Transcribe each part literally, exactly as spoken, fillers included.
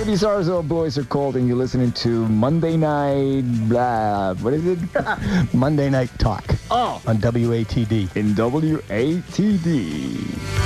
These Arzell boys are cold, and you're listening to Monday Night Blah. What is it? Monday Night Talk. Oh. On W A T D. In W A T D.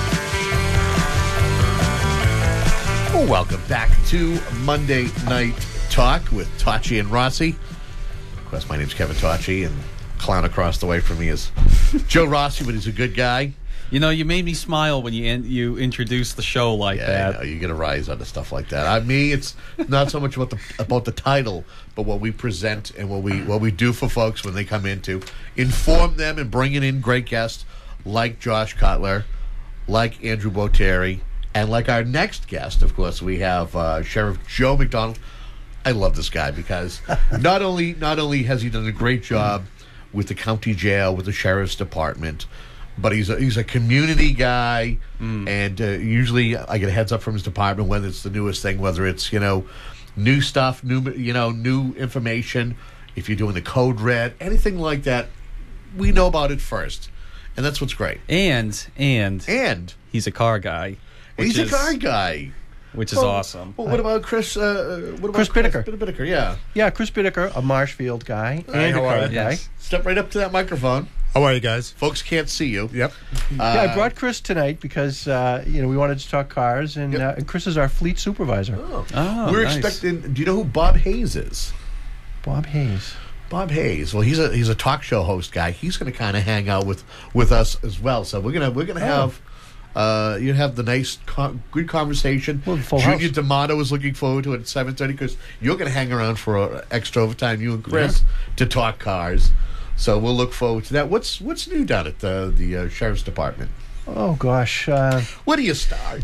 Well, welcome back to Monday Night Talk with Tachi and Rossi. Of course, my name's Kevin Tachi, and clown across the way from me is Joe Rossi, but he's a good guy. You know, you made me smile when you in, you introduced the show like yeah, that. I know, you get a rise out of stuff like that. I me, it's not so much about the about the title, but what we present and what we what we do for folks when they come in to inform them and bringing in great guests like Josh Cutler, like Andrew Botteri, and like our next guest. Of course, we have uh, Sheriff Joe McDonald. I love this guy because not only not only has he done a great job with the county jail, with the sheriff's department, but he's a, he's a community guy, mm. and uh, usually I get a heads up from his department whether it's the newest thing, whether it's, you know, new stuff, new you know, new information. If you're doing the code red, anything like that, we know about it first, and that's what's great. And and and he's a car guy. He's is, a car guy, which is well, awesome. Well, what about Chris? Uh, what about Chris Bittaker? Chris Bittaker, yeah, yeah, Chris Bittaker, a Marshfield guy Hi, and a car guy. Yes. Step right up to that microphone. How are you guys? Folks can't see you. Yep. Uh, yeah, I brought Chris tonight because uh, you know we wanted to talk cars, and, Yep. uh, and Chris is our fleet supervisor. Oh, Oh, we're nice. expecting. Do you know who Bob Hayes is? Bob Hayes. Bob Hayes. Well, he's a he's a talk show host guy. He's going to kind of hang out with, with us as well. So we're gonna we're gonna Oh. have uh, you have the nice co- good conversation. Well, full Junior house. D'Amato is looking forward to it at seven thirty because you're going to hang around for uh, extra overtime. You and Chris to talk cars. So we'll look forward to that. What's what's new down at the the uh, sheriff's department? Oh gosh. Uh, Where do you start?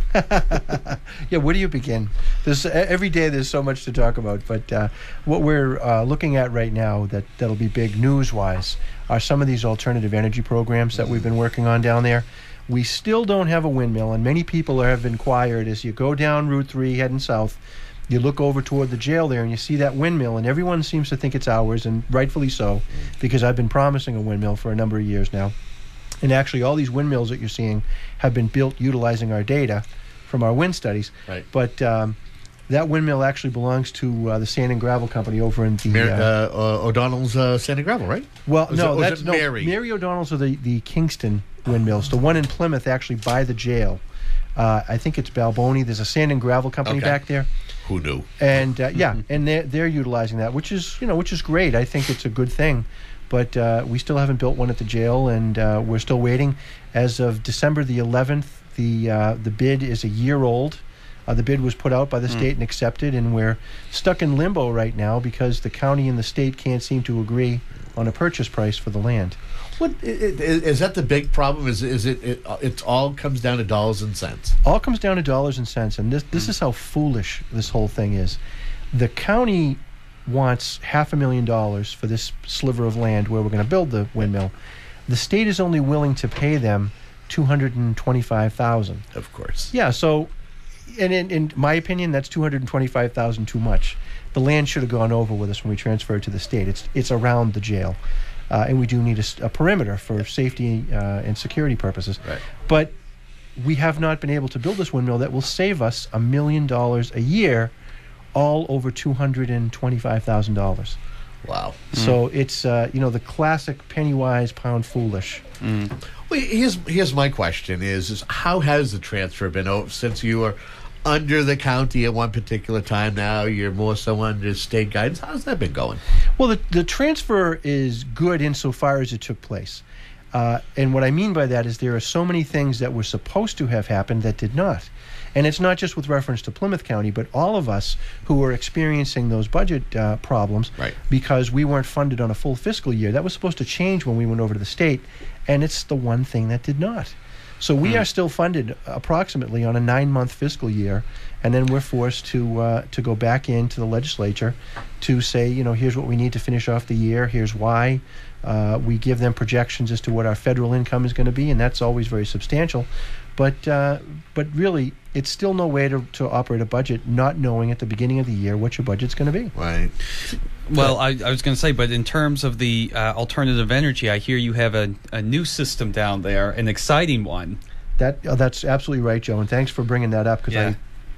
yeah, where do you begin? There's every day. There's so much to talk about. But uh, what we're uh, looking at right now that that'll be big news-wise are some of these alternative energy programs that we've been working on down there. We still don't have a windmill, and many people have inquired as you go down Route three heading south. You look over toward the jail there, and you see that windmill, and everyone seems to think it's ours, and rightfully so, because I've been promising a windmill for a number of years now. And actually, all these windmills that you're seeing have been built utilizing our data from our wind studies. Right. But um, that windmill actually belongs to uh, the Sand and Gravel Company over in the... Mar- uh, uh, uh, O'Donnell's uh, Sand and Gravel, right? well, Was no, it- was that's it no, Mary? Mary O'Donnell's are the, the Kingston windmills. The one in Plymouth, actually, by the jail. Uh, I think it's Balboni. There's a Sand and Gravel Company Okay. back there. Who knew? And uh, yeah, and they're they're utilizing that, which is you know which is great. I think it's a good thing, but uh, we still haven't built one at the jail, and uh, we're still waiting. As of December the eleventh, the uh, the bid is a year old. Uh, the bid was put out by the state and accepted, and we're stuck in limbo right now because the county and the state can't seem to agree on a purchase price for the land. What i- i- is that the big problem? Is is it? It, it all comes down to dollars and cents. All comes down to dollars and cents, and this this is how foolish this whole thing is. The county wants half a million dollars for this sliver of land where we're going to build the windmill. The state is only willing to pay them two hundred and twenty-five thousand. Of course. Yeah, so, and in, in my opinion, that's two hundred and twenty-five thousand too much. The land should have gone over with us when we transferred to the state. It's it's around the jail. Uh, and we do need a, s- a perimeter for safety uh, and security purposes. Right. But we have not been able to build this windmill that will save us a million dollars a year, all over two hundred and twenty-five thousand dollars. Wow. So it's uh, you know the classic penny wise, pound foolish. Well, here's here's my question: Is is how has the transfer been? Oh, since you were under the county at one particular time, now you're more so under state guidance. How's that been going? Well, the, the transfer is good insofar as it took place. Uh, and what I mean by that is there are so many things that were supposed to have happened that did not. And it's not just with reference to Plymouth County, but all of us who were experiencing those budget uh, problems Right. because we weren't funded on a full fiscal year. That was supposed to change when we went over to the state, and it's the one thing that did not. So we are still funded approximately on a nine-month fiscal year, and then we're forced to uh, to go back into the legislature to say, you know, here's what we need to finish off the year, here's why. Uh, we give them projections as to what our federal income is going to be, and that's always very substantial. But uh, but really, it's still no way to, to operate a budget not knowing at the beginning of the year what your budget's going to be. Right. Well, I, I was going to say, but in terms of the uh, alternative energy, I hear you have a, a new system down there, an exciting one. That uh, that's absolutely right, Joe, and thanks for bringing that up because Yeah. I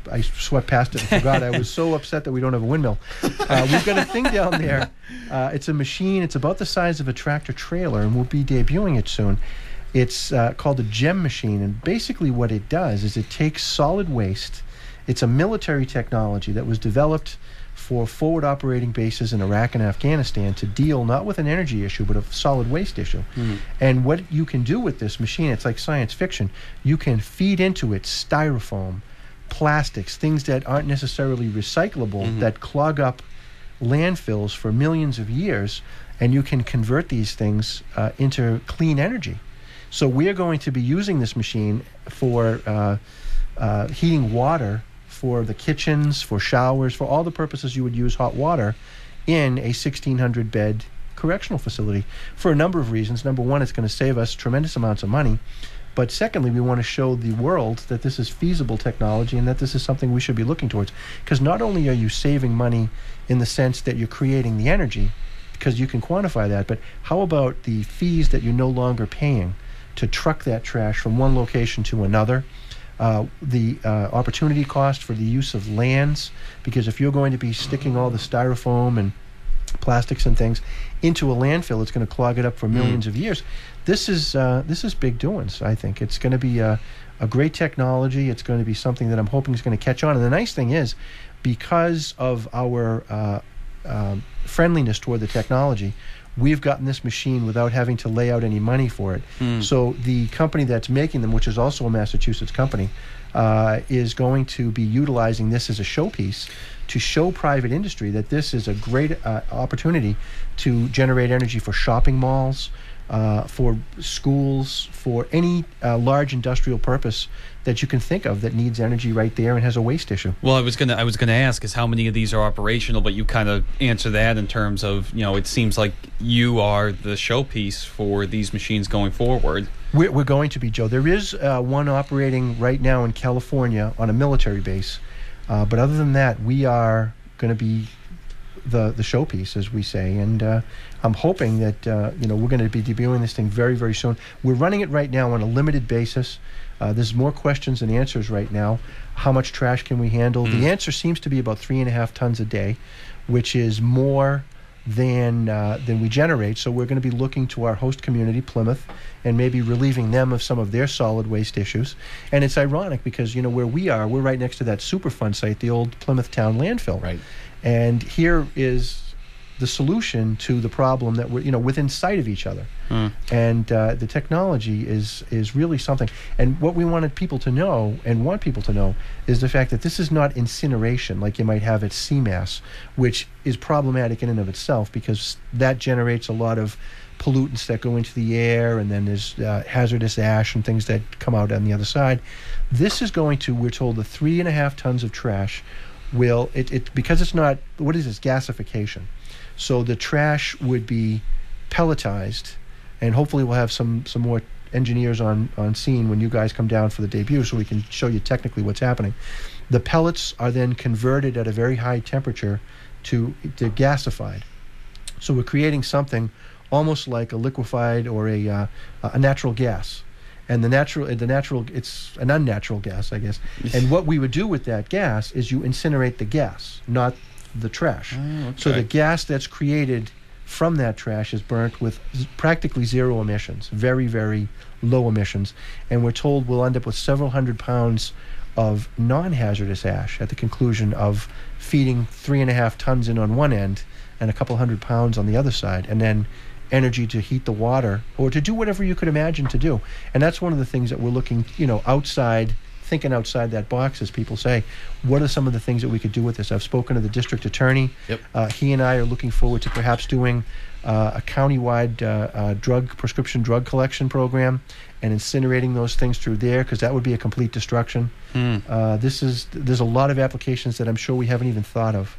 I swept past it and forgot. I was so upset that we don't have a windmill. Uh, we've got a thing down there. Uh, it's a machine. It's about the size of a tractor trailer, and we'll be debuting it soon. It's uh, called a GEM machine, and basically what it does is it takes solid waste. It's a military technology that was developed for forward operating bases in Iraq and Afghanistan to deal not with an energy issue, but a solid waste issue. Mm. And what you can do with this machine, it's like science fiction. You can feed into it styrofoam, plastics, things that aren't necessarily recyclable, mm-hmm. that clog up landfills for millions of years, and you can convert these things uh, into clean energy. So we're going to be using this machine for uh, uh, heating water for the kitchens, for showers, for all the purposes you would use hot water in a sixteen hundred bed correctional facility for a number of reasons. Number one, it's going to save us tremendous amounts of money. But secondly, we want to show the world that this is feasible technology and that this is something we should be looking towards. Because not only are you saving money in the sense that you're creating the energy, because you can quantify that, but how about the fees that you're no longer paying to truck that trash from one location to another? Uh, the uh, opportunity cost for the use of lands, because if you're going to be sticking all the styrofoam and plastics and things into a landfill, it's going to clog it up for millions mm. of years. This is uh, this is big doings. I think it's going to be a, a great technology. It's going to be something that I'm hoping is going to catch on. And the nice thing is, because of our uh, uh, friendliness toward the technology, we've gotten this machine without having to lay out any money for it. Mm. So the company that's making them, which is also a Massachusetts company, uh, is going to be utilizing this as a showpiece to show private industry that this is a great uh, opportunity to generate energy for shopping malls, uh, for schools, for any uh, large industrial purpose that you can think of that needs energy right there and has a waste issue. Well, I was gonna I was gonna ask is how many of these are operational, but you kind of answer that in terms of, you know, it seems like you are the showpiece for these machines going forward. We're, we're going to be, Joe. There is uh, one operating right now in California on a military base, uh, but other than that, we are going to be the the showpiece, as we say, and uh, I'm hoping that uh, you know we're going to be debuting this thing very very soon. We're running it right now on a limited basis. Uh, there's more questions than answers right now. How much trash can we handle? Mm. The answer seems to be about three and a half tons a day, which is more than uh, than we generate. So we're going to be looking to our host community, Plymouth, and maybe relieving them of some of their solid waste issues. And it's ironic because, you know, where we are, we're right next to that Superfund site, the old Plymouth Town landfill. Right. And here is the solution to the problem that we're, you know, within sight of each other. Hmm. And uh, the technology is is really something. And what we wanted people to know and want people to know is the fact that this is not incineration like you might have at C M A S, which is problematic in and of itself because that generates a lot of pollutants that go into the air, and then there's uh, hazardous ash and things that come out on the other side. This is going to, we're told, the three and a half tons of trash will, it, it because it's not, what is this, gasification. So the trash would be pelletized, and hopefully we'll have some, some more engineers on, on scene when you guys come down for the debut so we can show you technically what's happening. The pellets are then converted at a very high temperature to, to gasified. So we're creating something almost like a liquefied or a, uh, a natural gas. And the natural, the natural, it's an unnatural gas, I guess. And what we would do with that gas is you incinerate the gas, not the trash. Oh, okay. So the gas that's created from that trash is burnt with z- practically zero emissions, very, very low emissions. And we're told we'll end up with several hundred pounds of non-hazardous ash at the conclusion of feeding three and a half tons in on one end and a couple hundred pounds on the other side, and then energy to heat the water or to do whatever you could imagine to do. And that's one of the things that we're looking, you know, outside, thinking outside that box, as people say. What are some of the things that we could do with this? I've spoken to the district attorney. Yep. Uh, he and I are looking forward to perhaps doing uh, a countywide uh, uh, drug prescription drug collection program and incinerating those things through there, because that would be a complete destruction. Hmm. Uh, this is there's a lot of applications that I'm sure we haven't even thought of.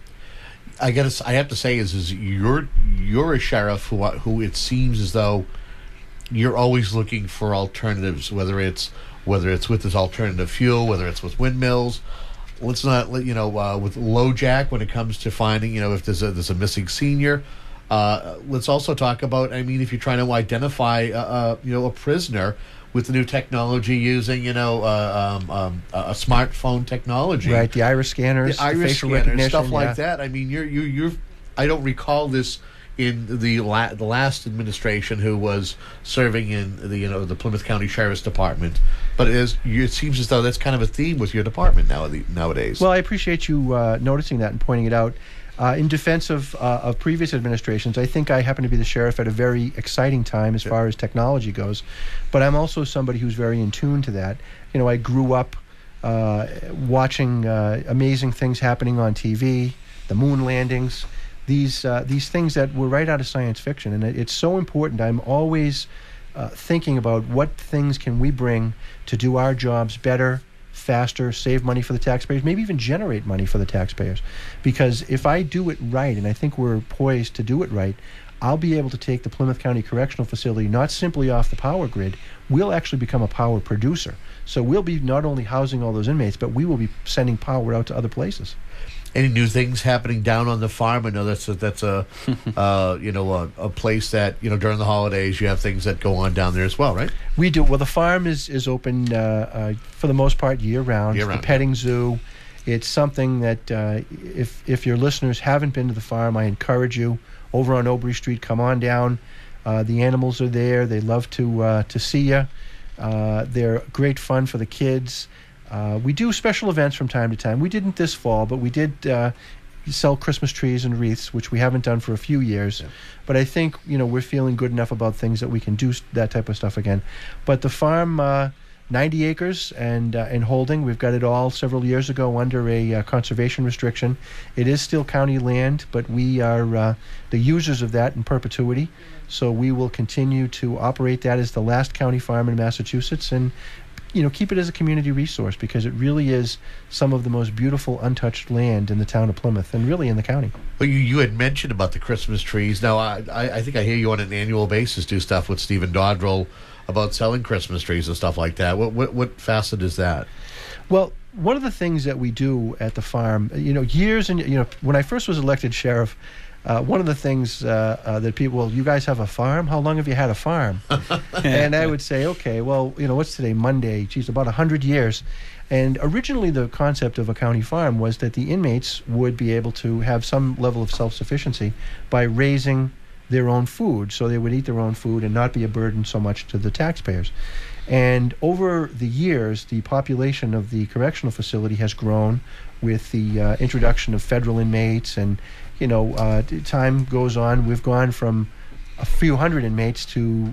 I gotta, I have to say is, is you're you're a sheriff who who it seems as though you're always looking for alternatives, whether it's whether it's with this alternative fuel, whether it's with windmills. Let's not let you know uh, with LoJack when it comes to finding, you know, if there's a there's a missing senior. Uh, let's also talk about, I mean, if you're trying to identify uh, uh, you know, a prisoner, with the new technology, using you know uh, um, um, a smartphone technology, Right, the iris scanners, the iris facial scanner, recognition, stuff like yeah. that. I mean, you're you you're. I don't recall this in the la- the last administration who was serving in the you know the Plymouth County Sheriff's Department, but it is it seems as though that's kind of a theme with your department now nowadays. Well, I appreciate you uh, noticing that and pointing it out. Uh, in defense of uh, of previous administrations, I think I happen to be the sheriff at a very exciting time as far as technology goes, but I'm also somebody who's very in tune to that. You know, I grew up uh, watching uh, amazing things happening on T V, the moon landings, these uh, these things that were right out of science fiction, and it, it's so important. I'm always uh, thinking about what things can we bring to do our jobs better, faster, save money for the taxpayers, maybe even generate money for the taxpayers. Because if I do it right, and I think we're poised to do it right, I'll be able to take the Plymouth County Correctional Facility not simply off the power grid, we'll actually become a power producer. So we'll be not only housing all those inmates, but we will be sending power out to other places. Any new things happening down on the farm? I know that's a, that's a uh, you know a, a place that you know during the holidays you have things that go on down there as well, right? We do. Well, the farm is is open uh, uh, for the most part year round. Year It's round, the petting zoo. It's something that uh, if if your listeners haven't been to the farm, I encourage you over on Obrey Street. Come on down. Uh, the animals are there. They love to uh, to see you. Uh, they're great fun for the kids. Uh, we do special events from time to time. We didn't this fall, but we did uh, sell Christmas trees and wreaths, which we haven't done for a few years. Yeah. But I think you know we're feeling good enough about things that we can do that type of stuff again. But the farm, uh, ninety acres and uh, and holding, we've got it all several years ago under a uh, conservation restriction. It is still county land, but we are uh, the users of that in perpetuity. So we will continue to operate that as the last county farm in Massachusetts, and you know, keep it as a community resource because it really is some of the most beautiful untouched land in the town of Plymouth and really in the county. Well, you, you had mentioned about the Christmas trees. Now, I, I, I think I hear you on an annual basis do stuff with Stephen Dodrell about selling Christmas trees and stuff like that. What what, what facet is that? Well, one of the things that we do at the farm, you know, years and, you know, when I first was elected sheriff, Uh, one of the things uh, uh, that people, well, you guys have a farm? How long have you had a farm? And I would say, okay, well, you know, what's today? Monday. Geez, about one hundred years. And originally the concept of a county farm was that the inmates would be able to have some level of self-sufficiency by raising their own food. So they would eat their own food and not be a burden so much to the taxpayers. And over the years, the population of the correctional facility has grown with the uh, introduction of federal inmates, and you know, uh, time goes on. We've gone from a few hundred inmates to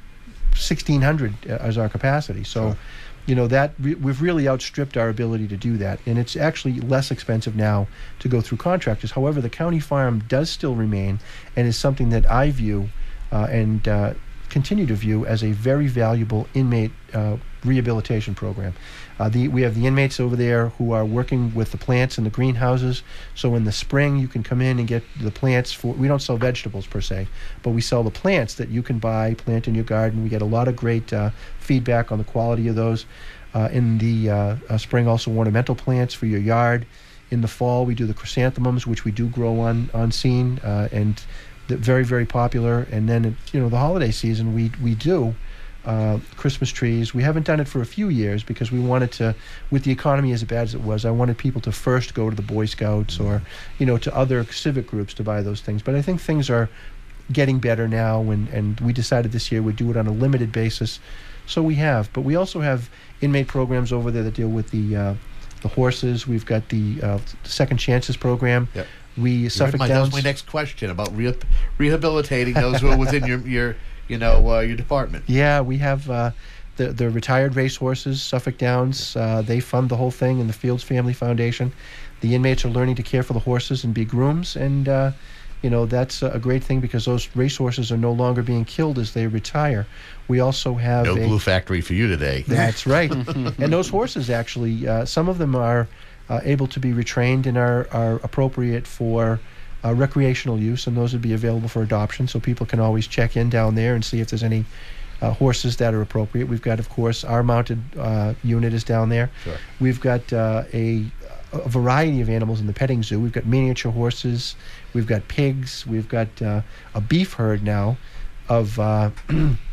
sixteen hundred as our capacity. So, Sure. you know, that re- we've really outstripped our ability to do that, and it's actually less expensive now to go through contractors. However, the county farm does still remain, and is something that I view uh, and uh, continue to view as a very valuable inmate uh, rehabilitation program. Uh, the, we have the inmates over there who are working with the plants in the greenhouses. So in the spring, you can come in and get the plants for, we don't sell vegetables per se, but we sell the plants that you can buy, plant in your garden. We get a lot of great uh, feedback on the quality of those. Uh, in the uh, uh, spring, also ornamental plants for your yard. In the fall, we do the chrysanthemums, which we do grow on, on scene, uh, and they're very, very popular. And then, you know, the holiday season, we, we do Uh, Christmas trees. We haven't done it for a few years because we wanted to, with the economy as bad as it was, I wanted people to first go to the Boy Scouts or, you know, to other civic groups to buy those things. But I think things are getting better now, and, and we decided this year we'd do it on a limited basis. So we have. But we also have inmate programs over there that deal with the uh, the horses. We've got the uh, Second Chances program. Yep. We Suffolk my, Downs. that was my next question about re- rehabilitating those who are within your your you know uh, your department. Yeah, we have uh, the the retired racehorses, Suffolk Downs. Uh, they fund the whole thing in the Fields Family Foundation. The inmates are learning to care for the horses and be grooms, and uh, you know that's a great thing because those racehorses are no longer being killed as they retire. We also have No a, glue factory for you today. That's right. And those horses actually, uh, some of them are uh, able to be retrained and are are appropriate for Uh, recreational use, and those would be available for adoption, so people can always check in down there and see if there's any uh, horses that are appropriate. We've got, of course, our mounted uh, unit is down there. Sure. We've got uh, a, a variety of animals in the petting zoo. We've got miniature horses, we've got pigs, we've got uh, a beef herd now of uh,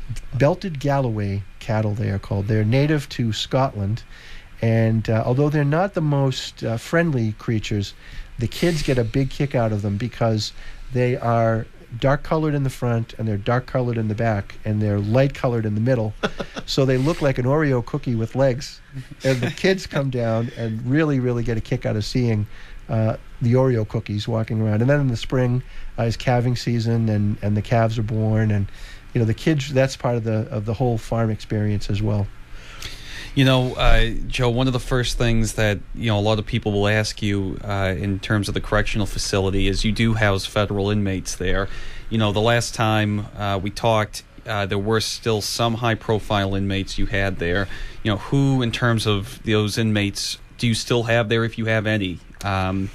belted Galloway cattle, they are called. They're native to Scotland. And uh, although they're not the most uh, friendly creatures, the kids get a big kick out of them because they are dark colored in the front and they're dark colored in the back and they're light colored in the middle. So they look like an Oreo cookie with legs. And the kids come down and really, really get a kick out of seeing uh, the Oreo cookies walking around. And then in the spring uh, is calving season and, and the calves are born. And, you know, the kids, that's part of the of the whole farm experience as well. You know, uh, Joe, one of the first things that, you know, a lot of people will ask you uh, in terms of the correctional facility is you do house federal inmates there. You know, the last time uh, we talked, uh, there were still some high-profile inmates you had there. You know, who, in terms of those inmates, do you still have there, if you have any? Um,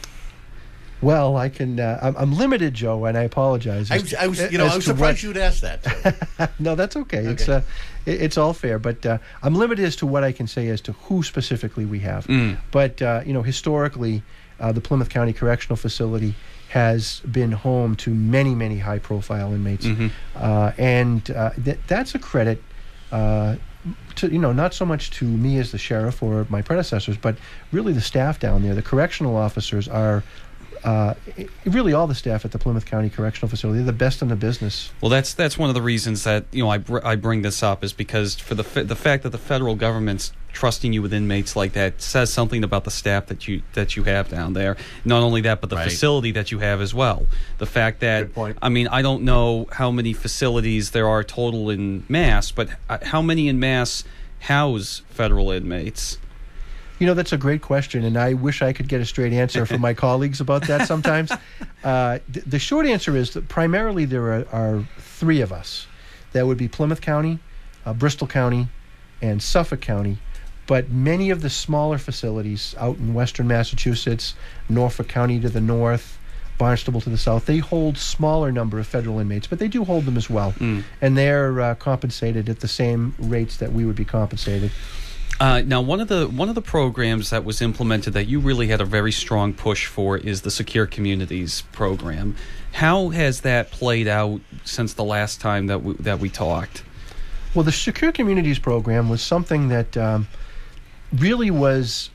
Well, I can. Uh, I'm, I'm limited, Joe, and I apologize. I was, I was you know, I was surprised you'd ask that. Too. No, that's okay. Okay. It's uh, it, it's all fair, but uh, I'm limited as to what I can say as to who specifically we have. Mm. But uh, you know, historically, uh, the Plymouth County Correctional Facility has been home to many, many high-profile inmates, Mhm. uh, and uh, th- that's a credit. Uh, to, you know, not so much to me as the sheriff or my predecessors, but really the staff down there. The correctional officers are. Uh, really, all the staff at the Plymouth County Correctional Facility, they're the best in the business. Well, that's that's one of the reasons that, you know, I, br- I bring this up is because for the f- the fact that the federal government's trusting you with inmates like that says something about the staff that you that you have down there. Not only that, but the Right. facility that you have as well. The fact that, Good point. I mean, I don't know how many facilities there are total in Mass, but uh, how many in Mass house federal inmates? You know, that's a great question, and I wish I could get a straight answer from my colleagues about that sometimes. Uh, th- the short answer is that primarily there are, are three of us. That would be Plymouth County, uh, Bristol County, and Suffolk County. But many of the smaller facilities out in western Massachusetts, Norfolk County to the north, Barnstable to the south, they hold smaller number of federal inmates, but they do hold them as well. Mm. And they're uh, compensated at the same rates that we would be compensated. Uh, now, one of the one of the programs that was implemented that you really had a very strong push for is the Secure Communities program. How has that played out since the last time that we, that we talked? Well, the Secure Communities program was something that um, really was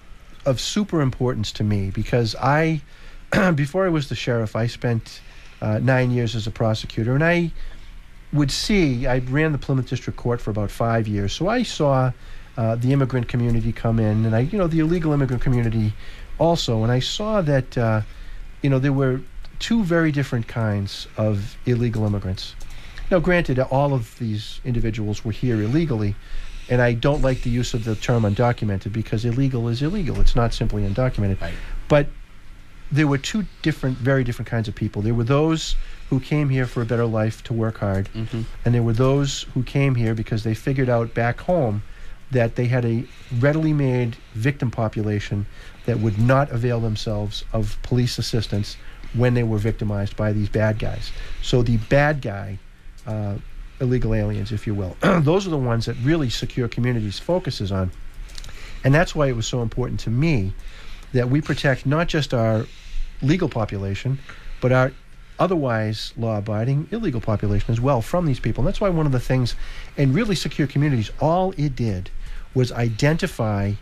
of super importance to me because I, before I was the sheriff, I spent uh, nine years as a prosecutor, and I would see, I ran the Plymouth District Court for about five years, so I saw uh, the immigrant community come in, and I, you know, the illegal immigrant community also, and I saw that, uh, you know, there were two very different kinds of illegal immigrants. Now, granted, all of these individuals were here illegally, and I don't like the use of the term undocumented because illegal is illegal. It's not simply undocumented. Right. But there were two different, very different kinds of people. There were those who came here for a better life to work hard, Mm-hmm. and there were those who came here because they figured out back home that they had a readily made victim population that would not avail themselves of police assistance when they were victimized by these bad guys. So the bad guy uh, illegal aliens, if you will. Those are the ones that really Secure Communities focuses on. And that's why it was so important to me that we protect not just our legal population, but our otherwise law-abiding illegal population as well from these people. And that's why one of the things, and really Secure Communities, all it did was identify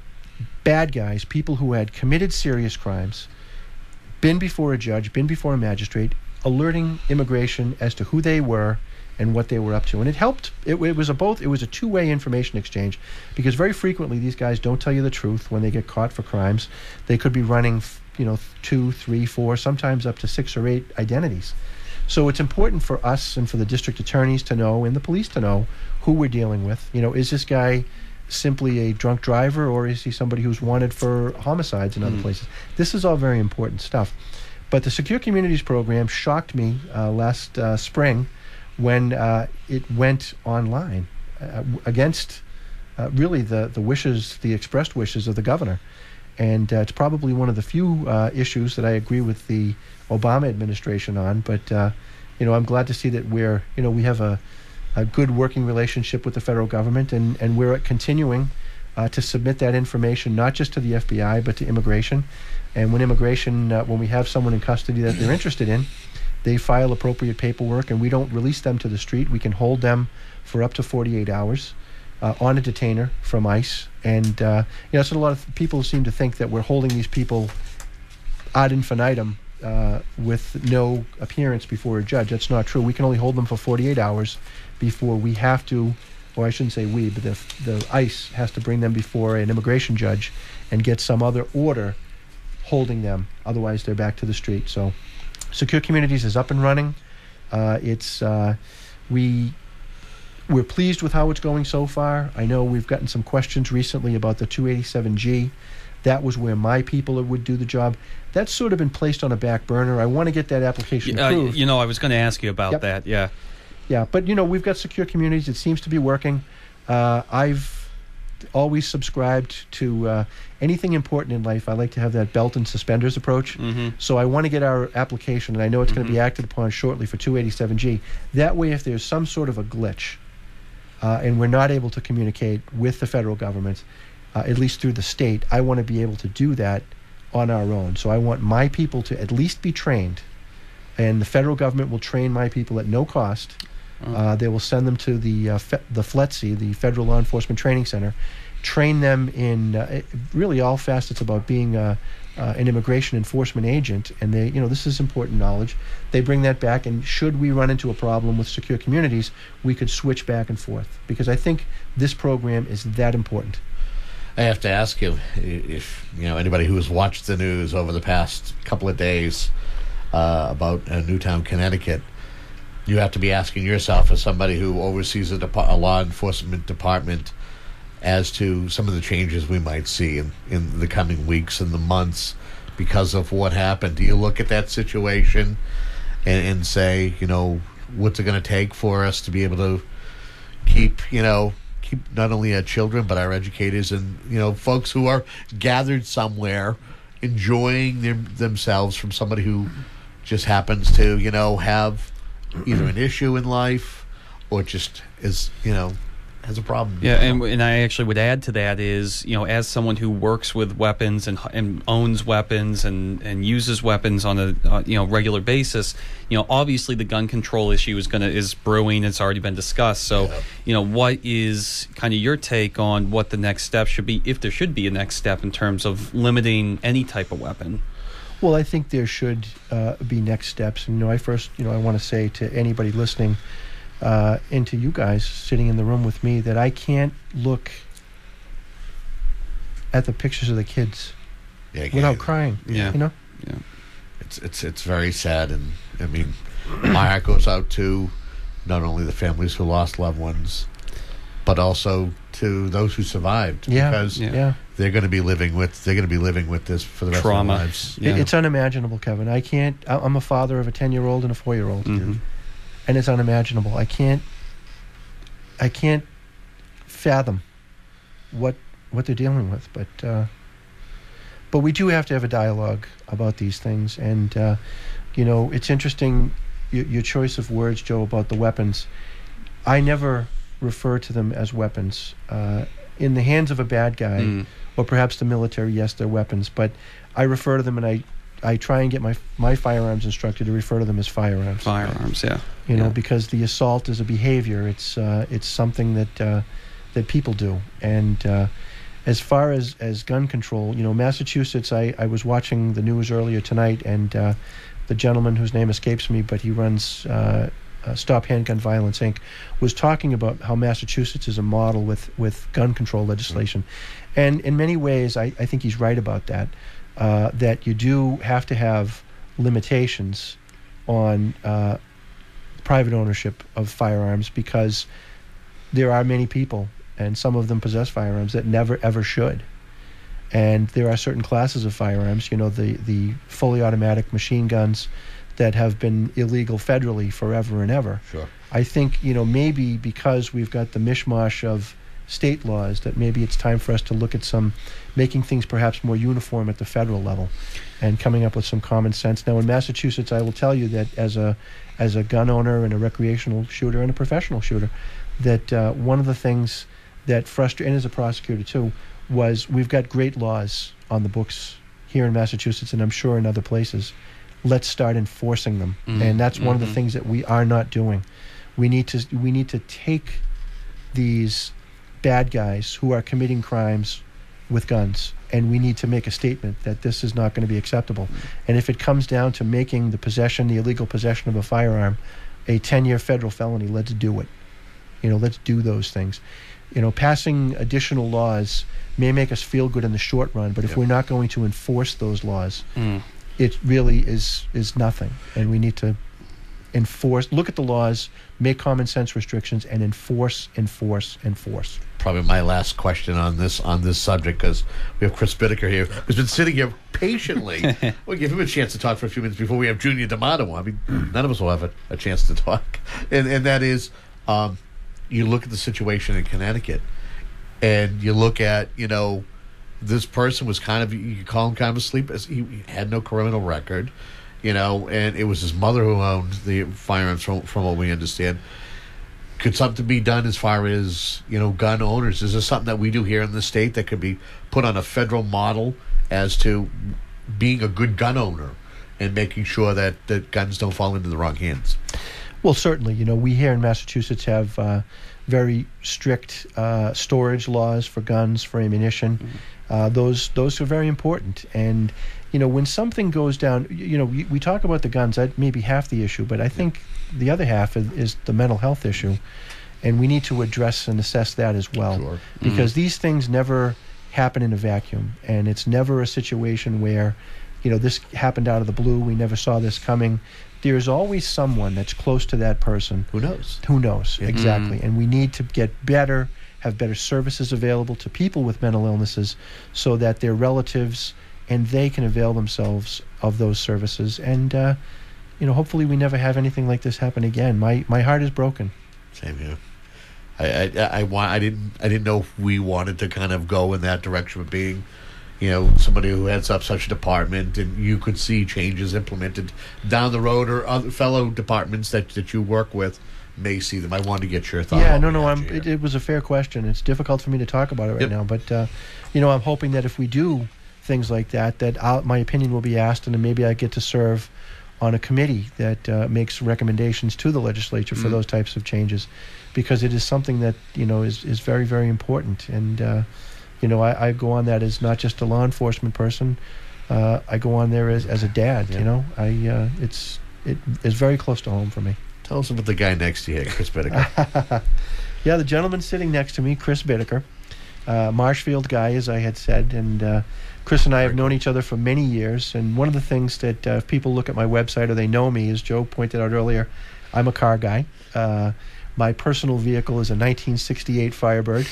bad guys, people who had committed serious crimes, been before a judge, been before a magistrate, alerting immigration as to who they were and what they were up to. And it helped. It, it was a both. It was a two-way information exchange because very frequently these guys don't tell you the truth when they get caught for crimes. They could be running, you know, two, three, four, sometimes up to six or eight identities. So it's important for us and for the district attorneys to know and the police to know who we're dealing with. You know, is this guy simply a drunk driver or is he somebody who's wanted for homicides in other Mm. places? This is all very important stuff. But the Secure Communities program shocked me uh, last uh, spring when uh, it went online uh, against uh, really the, the wishes, the expressed wishes of the governor. And uh, it's probably one of the few uh, issues that I agree with the Obama administration on. But, uh, you know, I'm glad to see that we're, you know, we have a, a good working relationship with the federal government, and, and we're continuing uh, to submit that information not just to the F B I but to immigration. And when immigration, uh, when we have someone in custody that they're interested in, They file appropriate paperwork, and we don't release them to the street. We can hold them for up to forty-eight hours uh, on a detainer from ICE. And uh, you know, so a lot of people seem to think that we're holding these people ad infinitum uh, with no appearance before a judge. That's not true. We can only hold them for forty-eight hours before we have to, or I shouldn't say we, but the, the ICE has to bring them before an immigration judge and get some other order holding them. Otherwise, they're back to the street. So Secure Communities is up and running. Uh, it's uh, we we're pleased with how it's going so far. I know we've gotten some questions recently about the two eighty-seven G. That was where my people would do the job. That's sort of been placed on a back burner. I want to get that application Uh, approved. you know, I was going to ask you about Yep. that. Yeah. Yeah, but you know, we've got Secure Communities. It seems to be working. Uh, I've always subscribed to uh, anything important in life. I like to have that belt and suspenders approach. Mm-hmm. So I want to get our application, and I know it's going to be acted upon shortly for two eighty-seven G. That way, if there's some sort of a glitch, uh, and we're not able to communicate with the federal government, uh, at least through the state, I want to be able to do that on our own. So I want my people to at least be trained, and the federal government will train my people at no cost. Uh, they will send them to the uh, fe- the F L E T C, the Federal Law Enforcement Training Center, train them in uh, it- really all facets about being uh, uh, an immigration enforcement agent. And they, you know, this is important knowledge. They bring that back, and should we run into a problem with Secure Communities, we could switch back and forth, because I think this program is that important. I have to ask you if you know anybody who has watched the news over the past couple of days uh, about uh, Newtown, Connecticut. You have to be asking yourself, as somebody who oversees a, depa- a law enforcement department, as to some of the changes we might see in, in the coming weeks and the months because of what happened. Do you look at that situation and, and say, you know, what's it going to take for us to be able to keep, you know, keep not only our children but our educators and, you know, folks who are gathered somewhere enjoying them, themselves from somebody who just happens to, you know, have either an issue in life or just is, you know, has a problem. Yeah, and and I actually would add to that is, you know, as someone who works with weapons and and owns weapons and, and uses weapons on a uh, you know regular basis, you know, obviously the gun control issue is gonna is brewing. It's already been discussed. So, Yeah. you know, what is kind of your take on what the next step should be, if there should be a next step in terms of limiting any type of weapon? Well, I think there should uh, be next steps. And, you know, I first, you know, I want to say to anybody listening, uh, and to you guys sitting in the room with me, that I can't look at the pictures of the kids Yeah, you without can't- crying. Yeah. You know? Yeah. It's it's it's very sad, and I mean, my heart goes out to not only the families who lost loved ones, but also to those who survived. Yeah. Because Yeah. Yeah. they're going to be living with they're going to be living with this for the rest Trauma. of their lives. Yeah. It- It's unimaginable, Kevin. I can't. I- I'm a father of a ten-year-old and a four-year-old, Mhm. and it's unimaginable. I can't. I can't fathom what what they're dealing with, but uh, but we do have to have a dialogue about these things, and uh, you know, it's interesting your, your choice of words, Joe, about the weapons. I never refer to them as weapons. Uh, in the hands of a bad guy, Mm. or perhaps the military, yes, they're weapons, but I refer to them, and I, I try and get my my firearms instructor to refer to them as firearms. Firearms, yeah. You know, Yeah. because the assault is a behavior. It's uh, it's something that uh, that people do. And uh, as far as, as gun control, you know, Massachusetts, I, I was watching the news earlier tonight, and uh, the gentleman whose name escapes me, but he runs uh, uh, Stop Handgun Violence, Incorporated, was talking about how Massachusetts is a model with, with gun control legislation. And in many ways, I, I think he's right about that, uh, that you do have to have limitations on uh, private ownership of firearms, because there are many people, and some of them possess firearms that never ever should. And there are certain classes of firearms, you know, the, the fully automatic machine guns that have been illegal federally forever and ever. Sure. I think, you know, maybe because we've got the mishmash of state laws, that maybe it's time for us to look at some, making things perhaps more uniform at the federal level and coming up with some common sense. Now, in Massachusetts, I will tell you that as a as a gun owner and a recreational shooter and a professional shooter, that uh, one of the things that frustrated, and as a prosecutor too, was we've got great laws on the books here in Massachusetts, and I'm sure in other places, let's start enforcing them. Mm. And that's one Mm-hmm. of the things that we are not doing. We need to we need to take these bad guys who are committing crimes with guns, and we need to make a statement that this is not going to be acceptable. And if it comes down to making the possession, the illegal possession of a firearm, a ten-year federal felony, let's do it. You know, let's do those things. You know, passing additional laws may make us feel good in the short run, but if Yep. we're not going to enforce those laws, Mm. it really is is nothing. And we need to enforce, look at the laws, make common sense restrictions, and enforce, enforce, enforce. Probably my last question on this on this subject, because we have Chris Bittaker here, who's been sitting here patiently. We'll give him a chance to talk for a few minutes before we have Junior D'Amato on. I mean, none of us will have a, a chance to talk. And and that is, um, you look at the situation in Connecticut, and you look at, you know, this person was kind of, you could call him kind of a sleep, he, he had no criminal record, you know, and it was his mother who owned the firearms, from, from what we understand. Could something be done as far as, you know, gun owners? Is there something that we do here in the state that could be put on a federal model as to being a good gun owner and making sure that, that guns don't fall into the wrong hands? Well, certainly. You know, we here in Massachusetts have uh, very strict uh, storage laws for guns, for ammunition. Mm-hmm. Uh, those those are very important. And, you know, when something goes down, you know, we, we talk about the guns, that may be half the issue, but I think the other half is, is the mental health issue. And we need to address and assess that as well. Sure. Because these things never happen in a vacuum. And it's never a situation where, you know, this happened out of the blue, we never saw this coming. There's always someone that's close to that person. Who knows? Who knows, Yeah. exactly. And we need to get better, have better services available to people with mental illnesses so that their relatives and they can avail themselves of those services. And, uh, you know, hopefully we never have anything like this happen again. My my heart is broken. Same here. I, I, I, want, I didn't I didn't know if we wanted to kind of go in that direction of being, you know, somebody who heads up such a department, and you could see changes implemented down the road, or other fellow departments that, that you work with may see them. I wanted to get your thoughts. Yeah, no, no, I'm, it, it was a fair question. It's difficult for me to talk about it right Yep. now, but, uh, you know, I'm hoping that if we do things like that, that I'll, my opinion will be asked, and then maybe I get to serve on a committee that uh, makes recommendations to the legislature for Mm. those types of changes, because it is something that, you know, is, is very, very important. And, uh, you know, I, I go on that as not just a law enforcement person. Uh, I go on there as, as a dad, Yeah. you know. I uh, it's it is very close to home for me. Tell us about the guy next to you, Chris Bittaker. Yeah, the gentleman sitting next to me, Chris Bittaker, uh, Marshfield guy, as I had said, and uh, Chris and I have known each other for many years. And one of the things that uh, if people look at my website or they know me, as Joe pointed out earlier, I'm a car guy. Uh, my personal vehicle is a nineteen sixty-eight Firebird,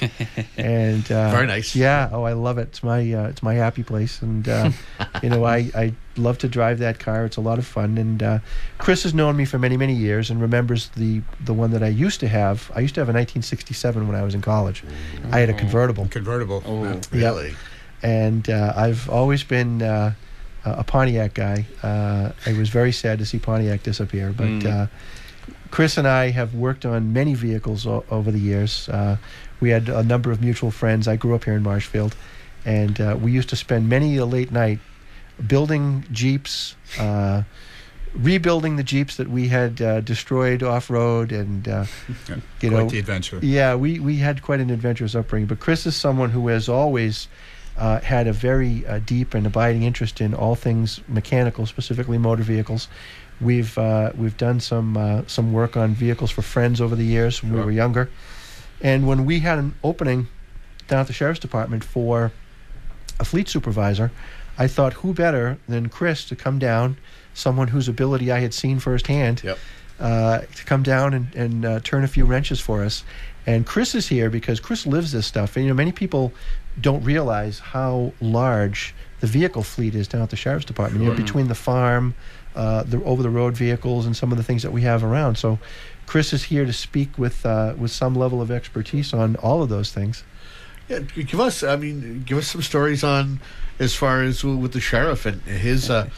and uh, Very nice. Yeah, oh, I love it. It's my uh, it's my happy place, and uh, you know, I, I love to drive that car. It's a lot of fun. And uh, Chris has known me for many many years and remembers the the one that I used to have. I used to have a nineteen sixty-seven when I was in college. I had a convertible. Convertible. Oh. Really? And uh, I've always been uh, a Pontiac guy. Uh, I was very sad to see Pontiac disappear. But Mm. uh, Chris and I have worked on many vehicles o- over the years. Uh, we had a number of mutual friends. I grew up here in Marshfield. And uh, we used to spend many a late night building Jeeps, uh, rebuilding the Jeeps that we had uh, destroyed off-road. And, uh, Yeah, you quite know, the adventure. yeah, we, we had quite an adventurous upbringing. But Chris is someone who has always uh, had a very uh, deep and abiding interest in all things mechanical, specifically motor vehicles. We've uh, we've done some uh, some work on vehicles for friends over the years when we Sure. were younger. And when we had an opening down at the Sheriff's Department for a fleet supervisor, I thought who better than Chris to come down, someone whose ability I had seen firsthand, Yep. uh, to come down and, and uh, turn a few wrenches for us. And Chris is here because Chris lives this stuff. And, you know, many people don't realize how large the vehicle fleet is down at the Sheriff's Department. You know, between the farm, uh, the over-the-road vehicles, and some of the things that we have around. So Chris is here to speak with uh, with some level of expertise on all of those things. Yeah, give us. I mean, give us some stories on as far as with the sheriff and his uh,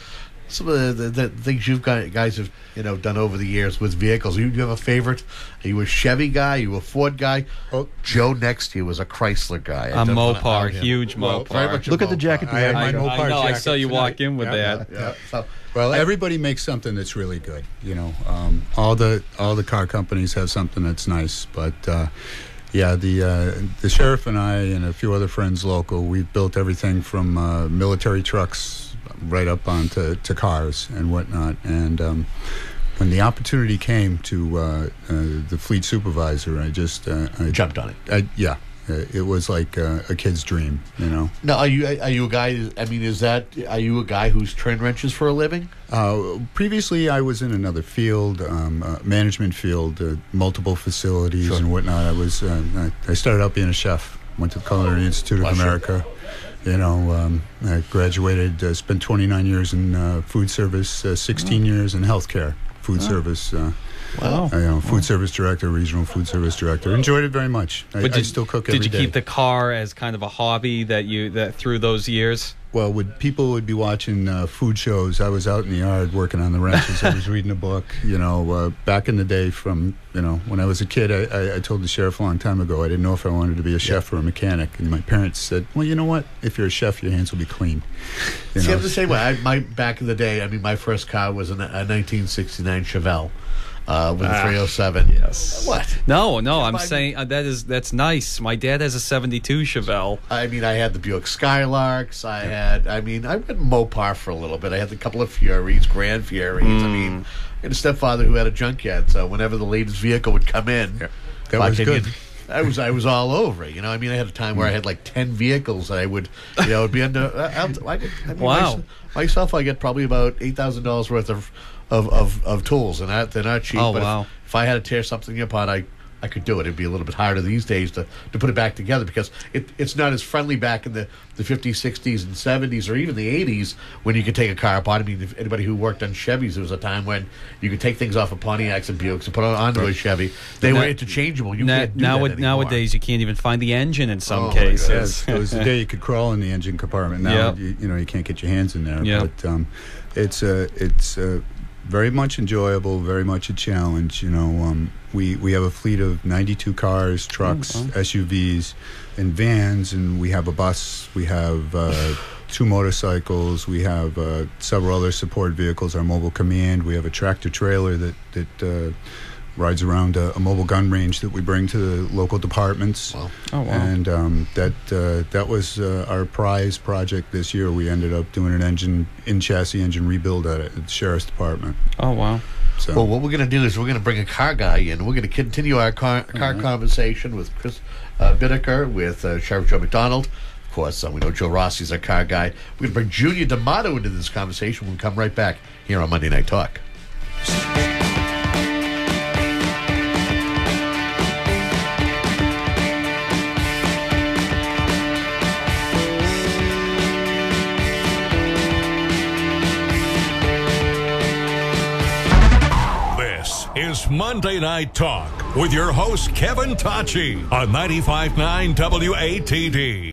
some of the, the, the things you've got, guys have you know done over the years with vehicles? You, you have a favorite? Are you a Chevy guy? Are you a Ford guy? Oh, Joe next to you was a Chrysler guy. A Mopar, huge well, Mopar. Look at the jacket. I had my I, Mopar I know. I jacket saw you tonight. walk in with Yeah, that. yeah, yeah. So, Well, I- everybody makes something that's really good. You know, um, all the all the car companies have something that's nice. But uh, yeah, the uh, the sheriff and I and a few other friends local, we've built everything from uh, military trucks right up onto to cars and whatnot. And um, when the opportunity came to uh, uh, the fleet supervisor, I just uh, I, jumped on it. I, yeah. Uh, it was like uh, a kid's dream, you know. Now, are you are you a guy? I mean, is that are you a guy who's turn wrenches for a living? Uh, previously, I was in another field, um, uh, management field, uh, multiple facilities Sure. and whatnot. I was uh, I I started out being a chef. Went to the Culinary Institute of Oh, sure. America. You know, um, I graduated. Uh, spent twenty-nine years in uh, food service, uh, sixteen years in healthcare, food service. Uh, Wow. I, you know, food service director, regional food service director. Enjoyed it very much. I, But I did, still cook did every you day. keep the car as kind of a hobby that you that through those years? Well, would people would be watching uh, food shows. I was out in the yard working on the wrenches. I was reading a book. You know, uh, back in the day, from you know when I was a kid, I, I, I told the sheriff a long time ago I didn't know if I wanted to be a chef or a mechanic, and my parents said, "Well, you know what? If you're a chef, your hands will be clean." You See, know? I'm the same way. I, my back in the day, I mean, my first car was a, a nineteen sixty-nine Chevelle uh, with a three oh seven. Yes. What? No, no. I'm I mean- saying uh, that is that's nice. My dad has a seventy-two Chevelle. I mean, I had the Buick Skylarks. I had, I mean, I went Mopar for a little bit. I had a couple of Furies, Grand Furies. I mean, I had a stepfather who had a junkyard, so whenever the latest vehicle would come in, That was fucking, good. you- I was I was all over it. You know, I mean, I had a time where I had like ten vehicles that I would, you know, it'd be under. I, I'll- I, could- I mean, Wow. mys- Myself, I get probably about eight thousand dollars worth of, of, of, of tools, and that they're not cheap. Oh, but wow. If, if I had to tear something apart, I. I could do it. It'd be a little bit harder these days to, to put it back together because it, it's not as friendly back in the, the fifties, sixties, and seventies, or even the eighties when you could take a car apart. I mean, if anybody who worked on Chevys, there was a time when you could take things off of Pontiacs and Buicks and put it onto a Chevy. They Now- were interchangeable. You Na- can't do now, that anymore. nowadays, you can't even find the engine in some Oh, my cases. Yes, there was a day you could crawl in the engine compartment. Now Yep. you, you know you can't get your hands in there. Yep. But um, it's uh, it's uh, very much enjoyable, very much a challenge. You know, um, we we have a fleet of ninety-two cars, trucks, Oh, wow. S U Vs, and vans, and we have a bus. We have uh, two motorcycles. We have uh, several other support vehicles. Our mobile command. We have a tractor trailer that that. Uh, rides around a, a mobile gun range that we bring to the local departments. Wow. Oh, wow. And um, that uh, that was uh, our prize project this year. We ended up doing an engine in chassis engine rebuild at it at the sheriff's department. Oh, wow. So Well, what we're going to do is we're going to bring a car guy in. We're going to continue our car, car conversation with Chris uh, Bittaker, with uh, Sheriff Joe McDonald. Of course, uh, we know Joe Rossi's our car guy. We're going to bring Junior D'Amato into this conversation. We'll come right back here on Monday Night Talk. This is Monday Night Talk with your host, Kevin Tachi, on ninety-five point nine W A T D.